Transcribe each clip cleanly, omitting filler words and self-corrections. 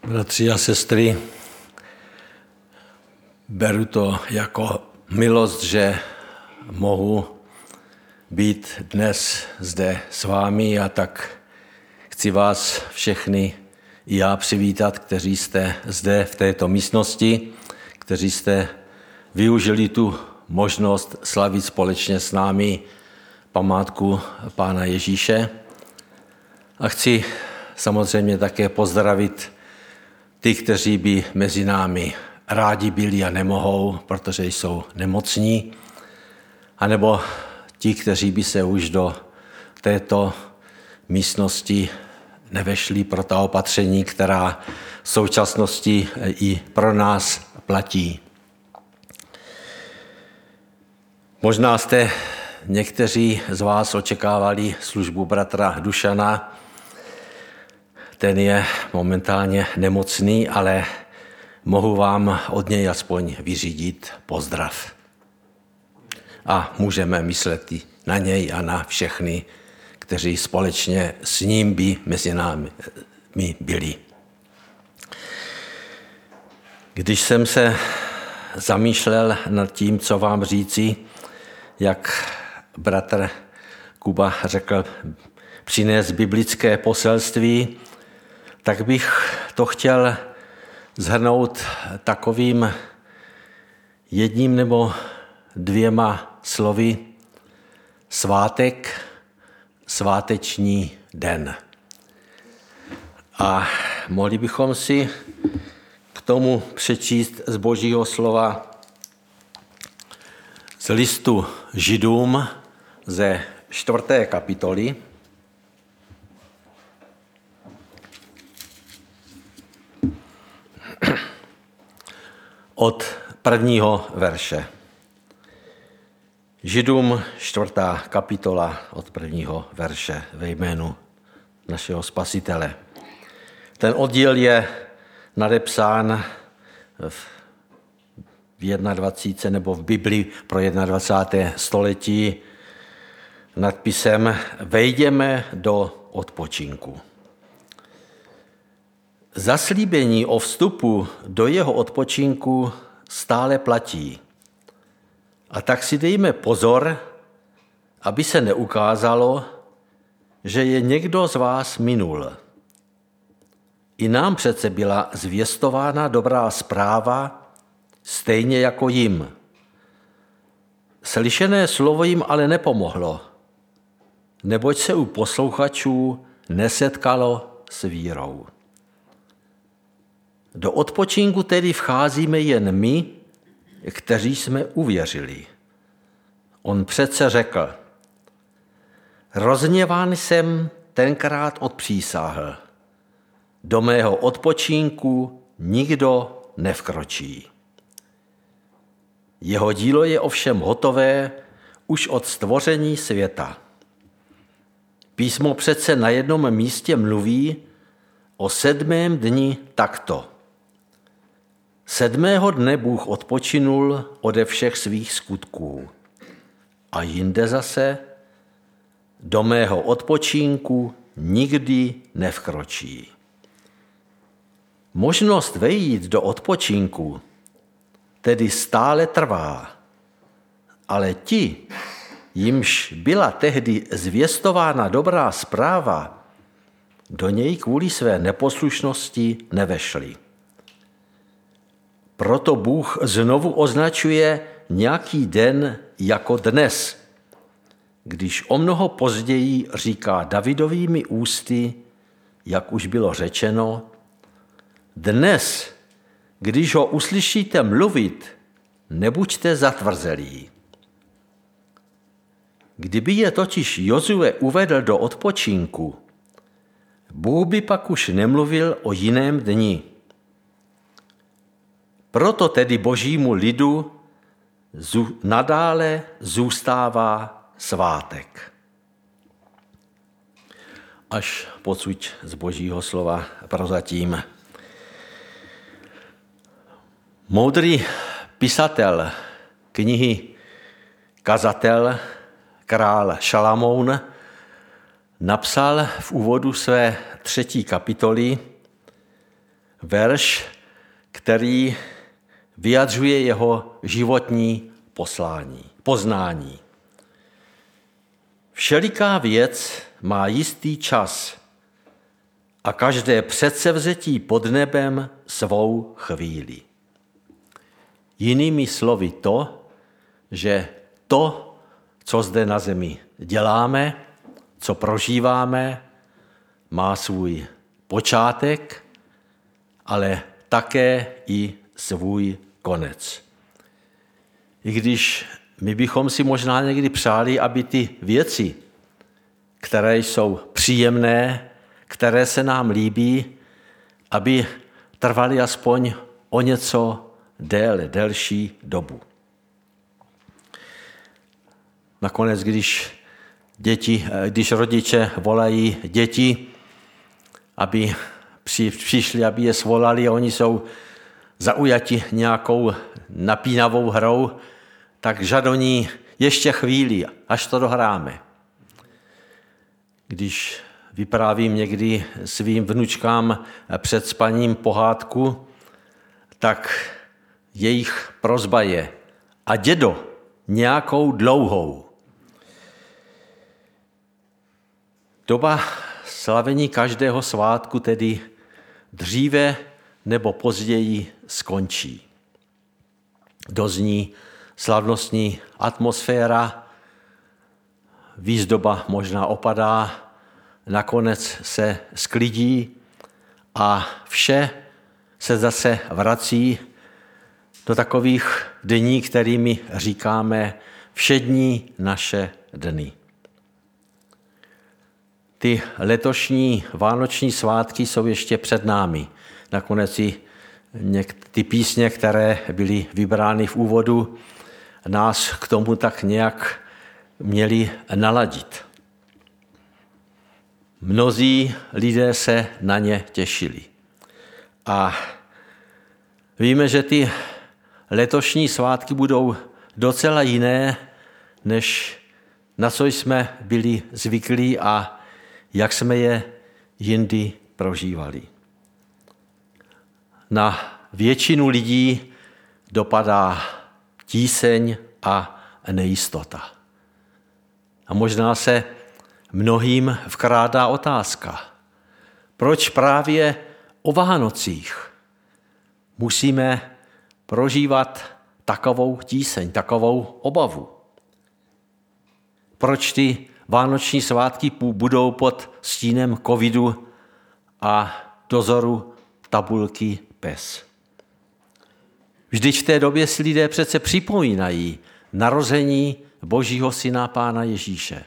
Bratři a sestry, beru to jako milost, že mohu být dnes zde s vámi a tak chci vás všechny i já přivítat, kteří jste zde v této místnosti, kteří jste využili tu možnost slavit společně s námi památku Pána Ježíše. A chci samozřejmě také pozdravit ty, kteří by mezi námi rádi byli a nemohou, protože jsou nemocní, anebo ti, kteří by se už do této místnosti nevešli pro ta opatření, která v současnosti i pro nás platí. Možná jste někteří z vás očekávali službu bratra Dušana. Ten je momentálně nemocný, ale mohu vám od něj aspoň vyřídit pozdrav. A můžeme myslet i na něj a na všechny, kteří společně s ním by mezi námi byli. Když jsem se zamýšlel nad tím, co vám říci, jak bratr Kuba řekl, přinést biblické poselství, tak bych to chtěl shrnout takovým jedním nebo dvěma slovy: svátek, sváteční den. A mohli bychom si k tomu přečíst z Božího slova z listu Židům ze 4. kapitoly, od 1. verše. Židům 4. kapitola od 1. verše ve jménu našeho Spasitele. Ten oddíl je nadepsán v 21. nebo v Biblii pro 21. století nadpisem Vejdeme do odpočinku. Zaslíbení o vstupu do jeho odpočinku stále platí. A tak si dejme pozor, aby se neukázalo, že je někdo z vás minul. I nám přece byla zvěstována dobrá zpráva, stejně jako jim. Slyšené slovo jim ale nepomohlo, neboť se u posluchačů nesetkalo s vírou. Do odpočinku tedy vcházíme jen my, kteří jsme uvěřili. On přece řekl: rozhněván jsem tenkrát odpřísáhl, do mého odpočinku nikdo nevkročí. Jeho dílo je ovšem hotové už od stvoření světa. Písmo přece na jednom místě mluví o 7. dni takto. 7. dne Bůh odpočinul ode všech svých skutků. A jinde zase: do mého odpočinku nikdy nevkročí. Možnost vejít do odpočinku tedy stále trvá, ale ti, jimž byla tehdy zvěstována dobrá zpráva, do něj kvůli své neposlušnosti nevešli. Proto Bůh znovu označuje nějaký den jako dnes, když o mnoho později říká Davidovými ústy, jak už bylo řečeno: dnes, když ho uslyšíte mluvit, nebuďte zatvrzelí. Kdyby je totiž Jozue uvedl do odpočinku, Bůh by pak už nemluvil o jiném dni. Proto tedy božímu lidu nadále zůstává svátek. Až pocud z Božího slova prozatím. Moudrý pisatel knihy Kazatel, král Šalamoun, napsal v úvodu své 3. kapitoly: verš, který vyjadřuje jeho životní poznání. Všeliká věc má jistý čas a každé předsevzetí pod nebem svou chvíli. Jinými slovy to, že to, co zde na zemi děláme, co prožíváme, má svůj počátek, ale také i svůj konec. I když my bychom si možná někdy přáli, aby ty věci, které jsou příjemné, které se nám líbí, aby trvaly aspoň o něco delší dobu. Nakonec, když rodiče volají děti, aby přišli, aby je svolali a oni jsou zaujati nějakou napínavou hrou, tak žadoní ještě chvíli, až to dohráme. Když vyprávím někdy svým vnučkám před spaním pohádku, tak jejich prosba je: a dědo, nějakou dlouhou. Doba slavení každého svátku tedy dříve nebo později skončí. Dozní slavnostní atmosféra, výzdoba možná opadá, nakonec se sklidí a vše se zase vrací do takových dní, kterými říkáme všední naše dny. Ty letošní vánoční svátky jsou ještě před námi. Nakonec i ty písně, které byly vybrány v úvodu, nás k tomu tak nějak měli naladit. Mnozí lidé se na ně těšili. A víme, že ty letošní svátky budou docela jiné, než na co jsme byli zvyklí a jak jsme je jindy prožívali. Na většinu lidí dopadá tíseň a nejistota. A možná se mnohým vkrádá otázka, proč právě o Vánocích musíme prožívat takovou tíseň, takovou obavu. Proč ty vánoční svátky budou pod stínem covidu a dozoru tabulky PES. Vždyť v té době si lidé přece připomínají narození Božího syna Pána Ježíše.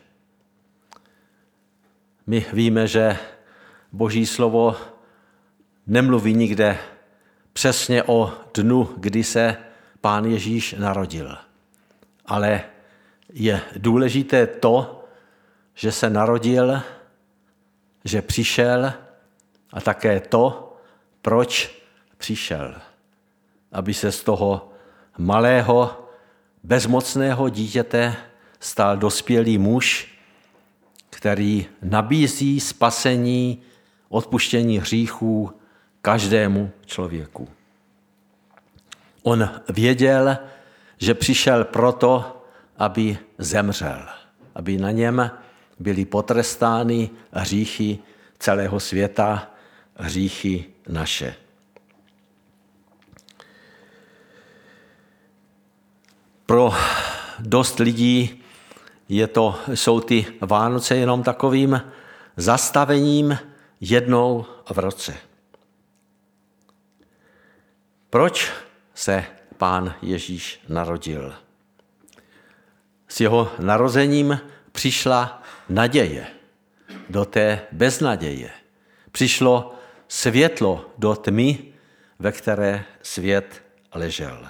My víme, že Boží slovo nemluví nikde přesně o dnu, kdy se Pán Ježíš narodil. Ale je důležité to, že se narodil, že přišel a také to, proč přišel. Aby se z toho malého, bezmocného dítěte stal dospělý muž, který nabízí spasení, odpuštění hříchů každému člověku. On věděl, že přišel proto, aby zemřel, aby na něm byly potrestány hříchy celého světa, hříchy naše. Pro dost lidí jsou ty Vánoce jenom takovým zastavením jednou v roce. Proč se Pán Ježíš narodil? S jeho narozením přišla naděje do té beznaděje. Přišlo světlo do tmy, ve které svět ležel.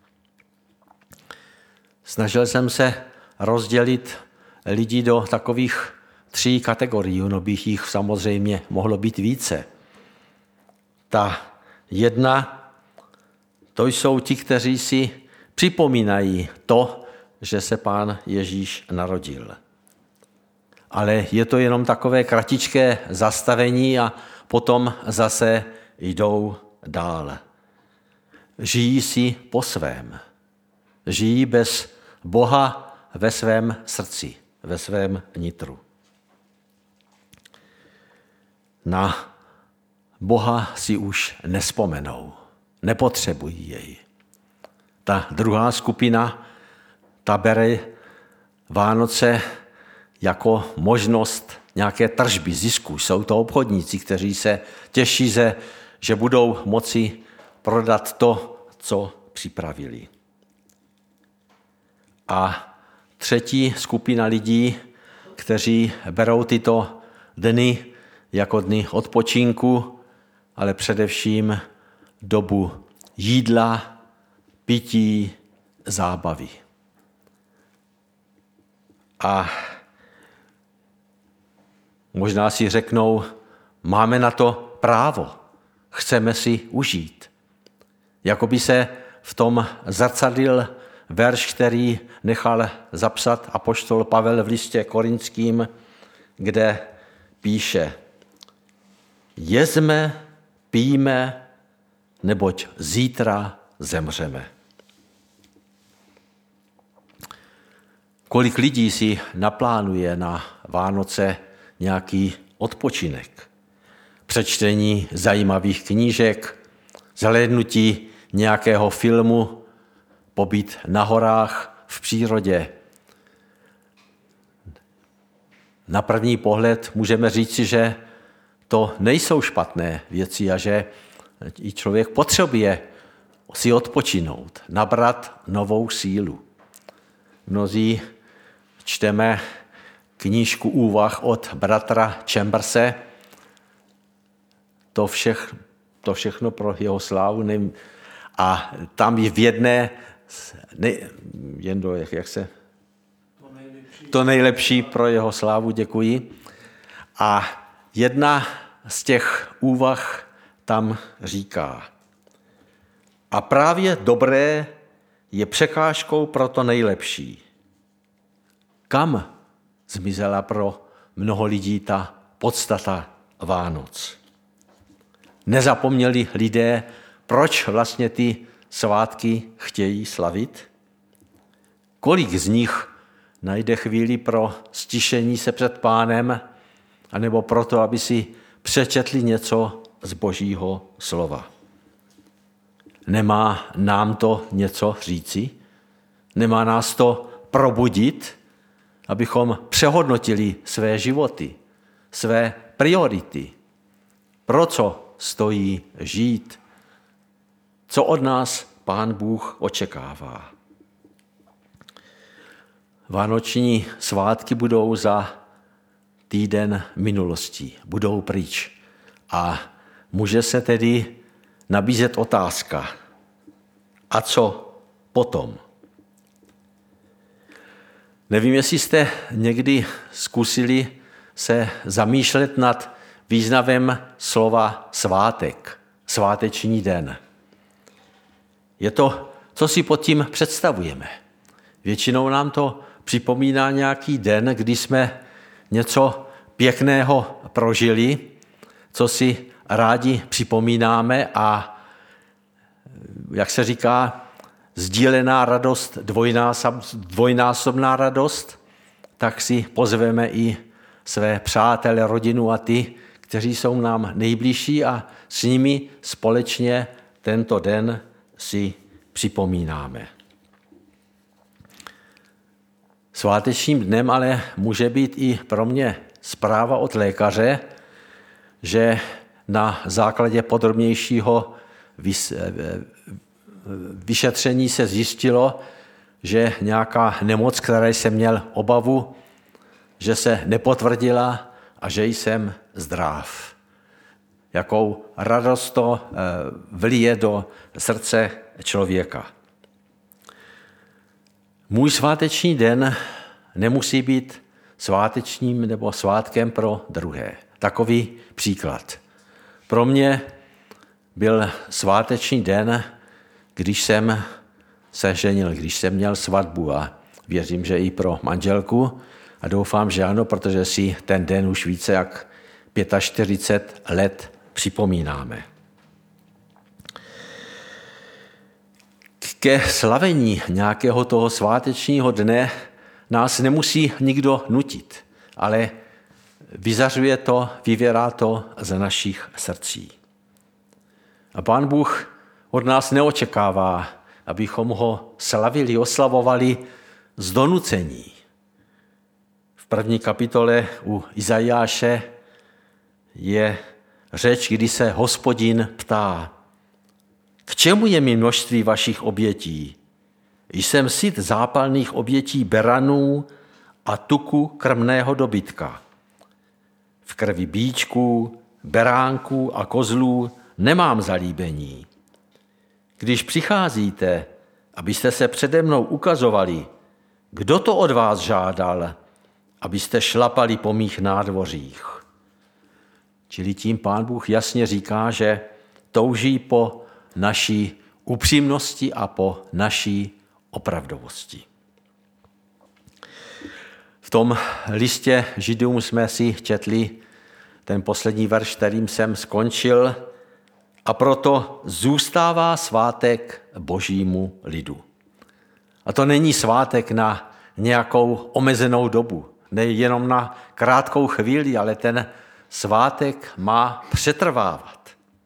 Snažil jsem se rozdělit lidi do takových 3 kategorií, no bych jich samozřejmě mohlo být více. Ta jedna, to jsou ti, kteří si připomínají to, že se Pán Ježíš narodil. Ale je to jenom takové kratičké zastavení a potom zase jdou dál. Žijí si po svém. Žijí bez Boha ve svém srdci, ve svém nitru. Na Boha si už nespomenou, nepotřebují jej. Ta druhá skupina, ta bere Vánoce jako možnost nějaké tržby, zisku. Jsou to obchodníci, kteří se těší, že budou moci prodat to, co připravili. A třetí skupina lidí, kteří berou tyto dny jako dny odpočinku, ale především dobu jídla, pití, zábavy. A možná si řeknou, máme na to právo, chceme si užít. Jakoby se v tom zrcadlil verš, který nechal zapsat apoštol Pavel v listě Korinským, kde píše: jezme, pijme, neboť zítra zemřeme. Kolik lidí si naplánuje na Vánoce nějaký odpočinek, přečtení zajímavých knížek, zhlédnutí nějakého filmu, pobyt na horách, v přírodě. Na první pohled můžeme říci, že to nejsou špatné věci a že i člověk potřebuje si odpočinout, nabrat novou sílu. Mnozí čteme knížku úvah od bratra Chamberse. To všechno pro jeho slávu. A tam je v jedné, to nejlepší pro jeho slávu, děkuji. A jedna z těch úvah tam říká: a právě dobré je překážkou pro to nejlepší. Kam zmizela pro mnoho lidí ta podstata Vánoc? Nezapomněli lidé, proč vlastně ty svátky chtějí slavit? Kolik z nich najde chvíli pro stišení se před Pánem, anebo proto, aby si přečetli něco z Božího slova? Nemá nám to něco říci? Nemá nás to probudit, abychom přehodnotili své životy, své priority? Pro co stojí žít? Co od nás Pán Bůh očekává? Vánoční svátky budou za týden minulostí, budou pryč. A může se tedy nabízet otázka: a co potom? Nevím, jestli jste někdy zkusili se zamýšlet nad významem slova svátek, sváteční den. Je to, co si pod tím představujeme. Většinou nám to připomíná nějaký den, kdy jsme něco pěkného prožili, co si rádi připomínáme a, jak se říká, sdílená radost, dvojnásobná radost, tak si pozveme i své přátele, rodinu a ty, kteří jsou nám nejbližší a s nimi společně tento den si připomínáme. Svátečním dnem ale může být i pro mě zpráva od lékaře, že na základě podrobnějšího vyšetření se zjistilo, že nějaká nemoc, které jsem měl obavu, že se nepotvrdila a že jsem zdrav. Jakou radost to vlije do srdce člověka. Můj sváteční den nemusí být svátečním nebo svátkem pro druhé. Takový příklad. Pro mě byl sváteční den, když jsem se ženil, když jsem měl svatbu a věřím, že i pro manželku a doufám, že ano, protože si ten den už více jak 45 let připomínáme. Ke slavení nějakého toho svátečního dne nás nemusí nikdo nutit, ale vyzařuje to, vyvěrá to z našich srdcí. A Pán Bůh od nás neočekává, abychom ho slavili, oslavovali z donucení. V 1. kapitole u Izajáše je řeč, kdy se Hospodin ptá: K čemu je mi množství vašich obětí? Jsem syt zápalných obětí beranů a tuku krmného dobytka. V krvi bíčků, beránků a kozlů nemám zalíbení. Když přicházíte, abyste se přede mnou ukazovali, kdo to od vás žádal, abyste šlapali po mých nádvořích. Čili tím Pán Bůh jasně říká, že touží po naší upřímnosti a po naší opravdovosti. V tom listě Židům jsme si četli ten poslední verš, kterým jsem skončil, a proto zůstává svátek Božímu lidu. A to není svátek na nějakou omezenou dobu, ne jenom na krátkou chvíli, ale ten svátek má přetrvávat.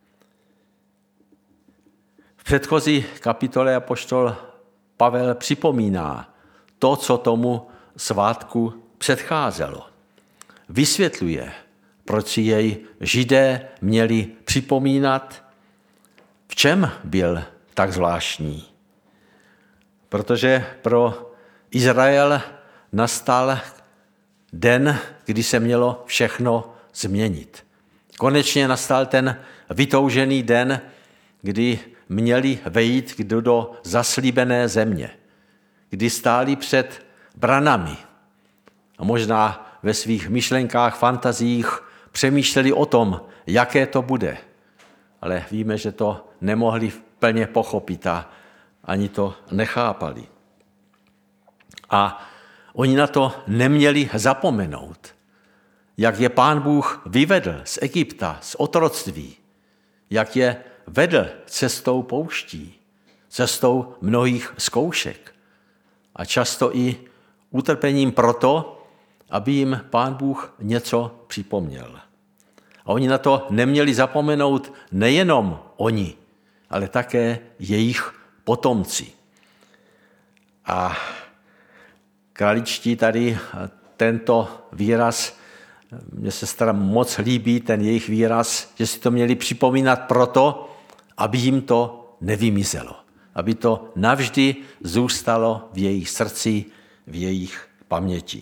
V předchozí kapitole apoštol Pavel připomíná to, co tomu svátku předcházelo. Vysvětluje, proč si jej Židé měli připomínat, v čem byl tak zvláštní. Protože pro Izrael nastal den, kdy se mělo všechno změnit. Konečně nastal ten vytoužený den, kdy měli vejít do zaslíbené země, kdy stáli před branami a možná ve svých myšlenkách, fantaziích přemýšleli o tom, jaké to bude. Ale víme, že to nemohli plně pochopit a ani to nechápali. A oni na to neměli zapomenout, jak je Pán Bůh vyvedl z Egypta, z otroctví, jak je vedl cestou pouští, cestou mnohých zkoušek a často i utrpením proto, aby jim Pán Bůh něco připomněl. A oni na to neměli zapomenout nejenom oni, ale také jejich potomci. A kraličtí tady tento výraz, mně se moc líbí ten jejich výraz, že si to měli připomínat proto, aby jim to nevymizelo. Aby to navždy zůstalo v jejich srdci, v jejich paměti.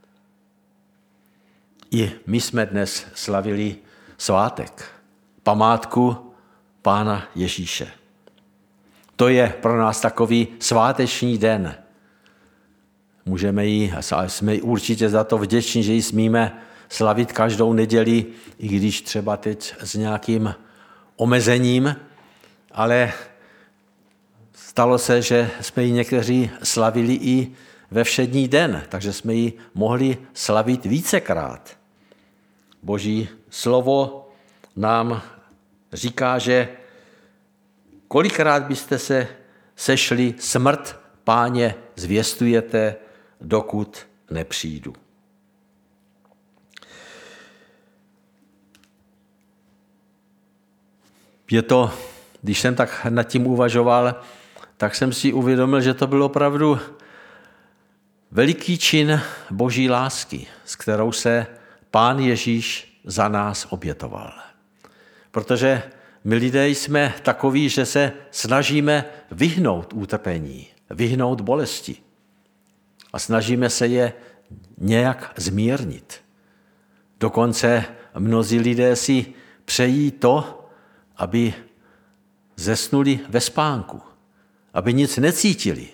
I my jsme dnes slavili svátek, památku Pána Ježíše. To je pro nás takový sváteční den. Můžeme jí, a jsme určitě za to vděční, že ji smíme slavit každou neděli, i když třeba teď s nějakým omezením, ale stalo se, že jsme ji někteří slavili i ve všední den, takže jsme ji mohli slavit vícekrát. Boží slovo nám říká, že kolikrát byste se sešli, smrt Páně zvěstujete, dokud nepřijdu. Je to, když jsem tak nad tím uvažoval, tak jsem si uvědomil, že to byl opravdu veliký čin Boží lásky, s kterou se Pán Ježíš za nás obětoval. Protože my lidé jsme takoví, že se snažíme vyhnout utrpení, vyhnout bolesti a snažíme se je nějak zmírnit. Dokonce mnozí lidé si přejí to, aby zesnuli ve spánku, aby nic necítili.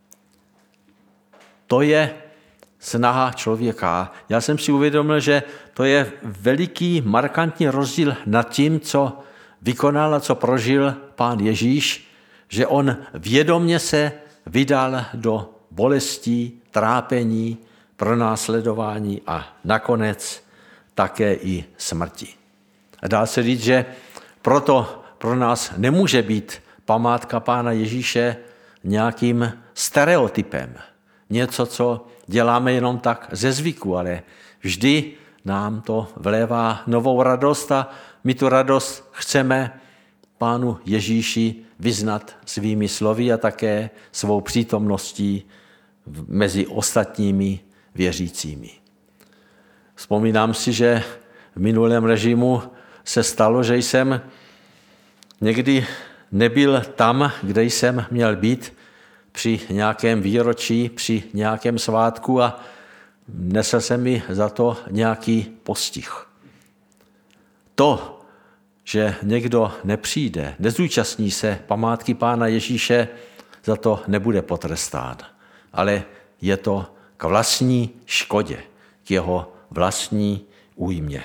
To je snaha člověka. Já jsem si uvědomil, že to je veliký, markantní rozdíl nad tím, co vykonal a co prožil Pán Ježíš, že on vědomě se vydal do bolestí, trápení, pronásledování a nakonec také i smrti. A dá se říct, že proto pro nás nemůže být památka Pána Ježíše nějakým stereotypem. Něco, co děláme jenom tak ze zvyku, ale vždy nám to vlévá novou radost a my tu radost chceme Pánu Ježíši vyznat svými slovy a také svou přítomností mezi ostatními věřícími. Vzpomínám si, že v minulém režimu se stalo, že jsem někdy nebyl tam, kde jsem měl být při nějakém výročí, při nějakém svátku a nesl se mi za to nějaký postih. To, že někdo nepřijde, nezúčastní se památky Pána Ježíše, za to nebude potrestán, ale je to k vlastní škodě, k jeho vlastní újmě.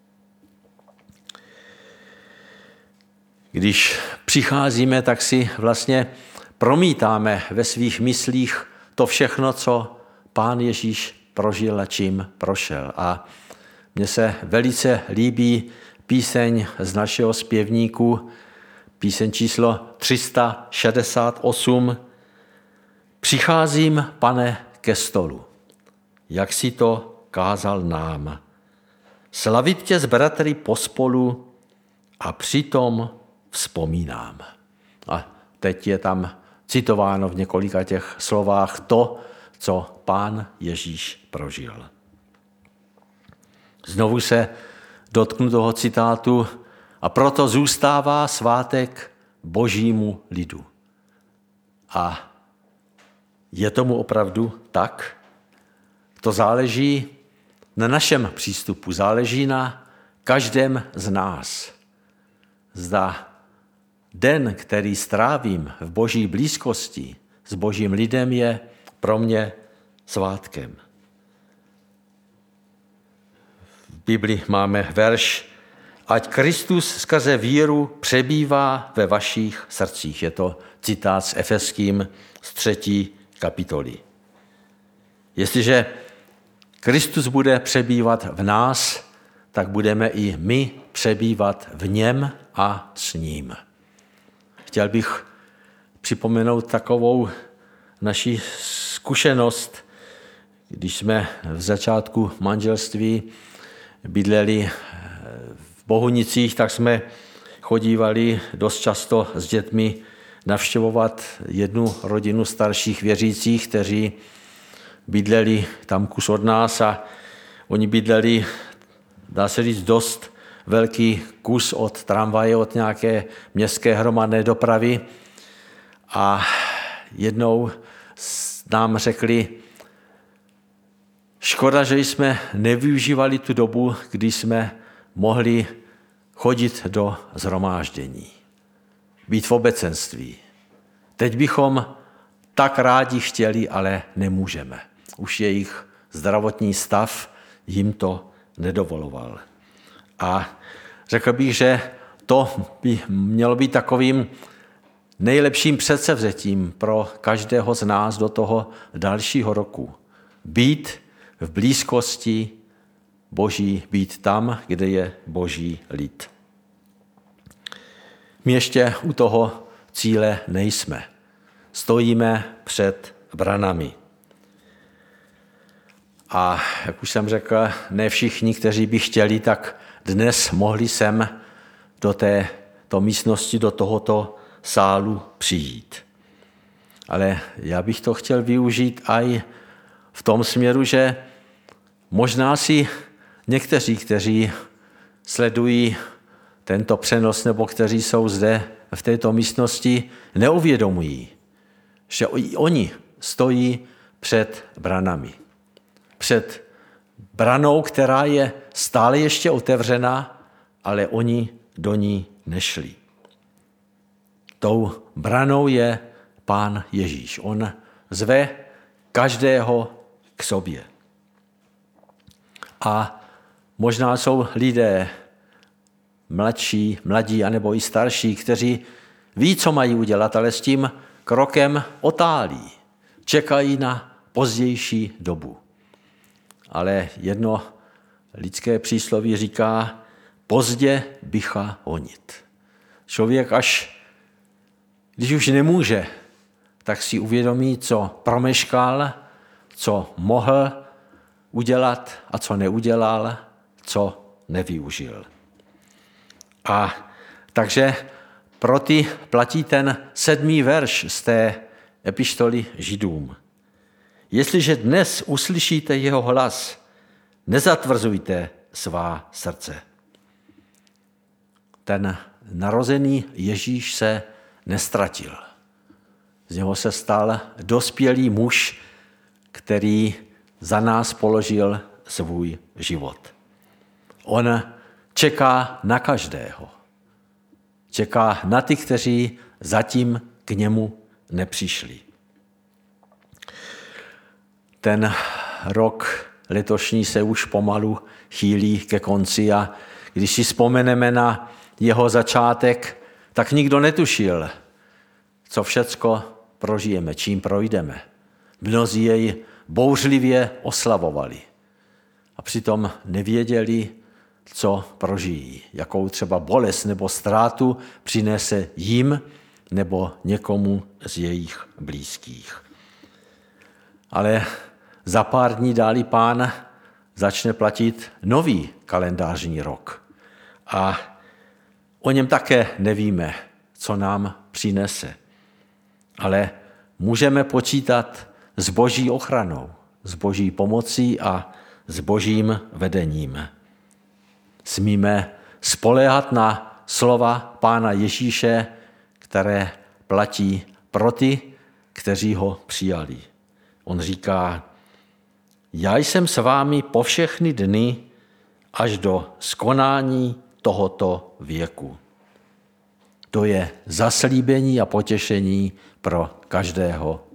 Když přicházíme, tak si vlastně promítáme ve svých myslích to všechno, co Pán Ježíš prožil a čím prošel. A mně se velice líbí píseň z našeho zpěvníku, píseň číslo 368. Přicházím, Pane, ke stolu, jak si to kázal nám. Slavit tě s bratry pospolu a přitom vzpomínám. A teď je tam citováno v několika těch slovách to, co Pán Ježíš prožil. Znovu se dotknu toho citátu a proto zůstává svátek Božímu lidu. A je tomu opravdu tak? To záleží na našem přístupu, záleží na každém z nás. Zda den, který strávím v Boží blízkosti s Božím lidem, je pro mě svátkem. V Bibli máme verš: ať Kristus skrze víru přebývá ve vašich srdcích. Je to citát z Efeským z 3. kapitoly. Jestliže Kristus bude přebývat v nás, tak budeme i my přebývat v něm a s ním. Chtěl bych připomenout takovou naši zkušenost, když jsme v začátku manželství bydleli v Bohunicích, tak jsme chodívali dost často s dětmi navštěvovat jednu rodinu starších věřících, kteří bydleli tam kus od nás a oni bydleli, dá se říct, dost velký kus od tramvaje, od nějaké městské hromadné dopravy. A jednou nám řekli, škoda, že jsme nevyužívali tu dobu, kdy jsme mohli chodit do shromáždění, být v obecenství. Teď bychom tak rádi chtěli, ale nemůžeme. Už jejich zdravotní stav jim to nedovoloval. A řekl bych, že to by mělo být takovým nejlepším předsevzetím pro každého z nás do toho dalšího roku. Být v blízkosti Boží, být tam, kde je Boží lid. My ještě u toho cíle nejsme. Stojíme před branami. A jak už jsem řekl, ne všichni, kteří by chtěli, tak dnes mohli sem do této místnosti, do tohoto sálu přijít. Ale já bych to chtěl využít i v tom směru, že možná si někteří, kteří sledují tento přenos nebo kteří jsou zde v této místnosti, neuvědomují, že i oni stojí před branami. Před branou, která je stále ještě otevřená, ale oni do ní nešli. Tou branou je Pán Ježíš. On zve každého k sobě. A možná jsou lidé mladí anebo i starší, kteří ví, co mají udělat, ale s tím krokem otálí. Čekají na pozdější dobu. Ale jedno lidské přísloví říká, pozdě bycha honit. Člověk až, když už nemůže, tak si uvědomí, co promeškal, co mohl udělat a co neudělal, co nevyužil. A takže pro ty platí ten 7. verš z té epištoly Židům. Jestliže dnes uslyšíte jeho hlas, nezatvrzujte svá srdce. Ten narozený Ježíš se nestratil. Z něho se stal dospělý muž, který za nás položil svůj život. On čeká na každého. Čeká na ty, kteří zatím k němu nepřišli. Ten rok letošní se už pomalu chýlí ke konci a když si vzpomeneme na jeho začátek, tak nikdo netušil, co všecko prožijeme, čím projdeme. Mnozí jej bouřlivě oslavovali a přitom nevěděli, co prožijí, jakou třeba bolest nebo ztrátu přinese jim nebo někomu z jejich blízkých. Ale za pár dní dálí Pán začne platit nový kalendářní rok. A o něm také nevíme, co nám přinese. Ale můžeme počítat s Boží ochranou, s Boží pomocí a s Božím vedením. Smíme spoléhat na slova Pána Ježíše, které platí pro ty, kteří ho přijali. On říká, já jsem s vámi po všechny dny až do skonání tohoto věku. To je zaslíbení a potěšení pro každého